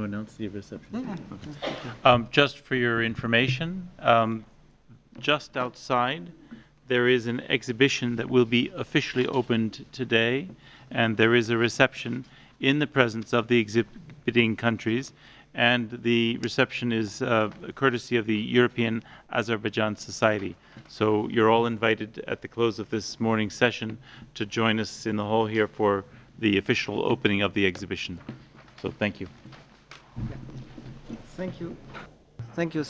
to announce the reception? Just for your information, just outside there is an exhibition that will be officially opened today, and there is a reception in the presence of the exhibiting countries, and the reception is courtesy of the European Azerbaijan Society. So you're all invited at the close of this morning's session to join us in the hall here for the official opening of the exhibition. So thank you. Thank you. Thank you.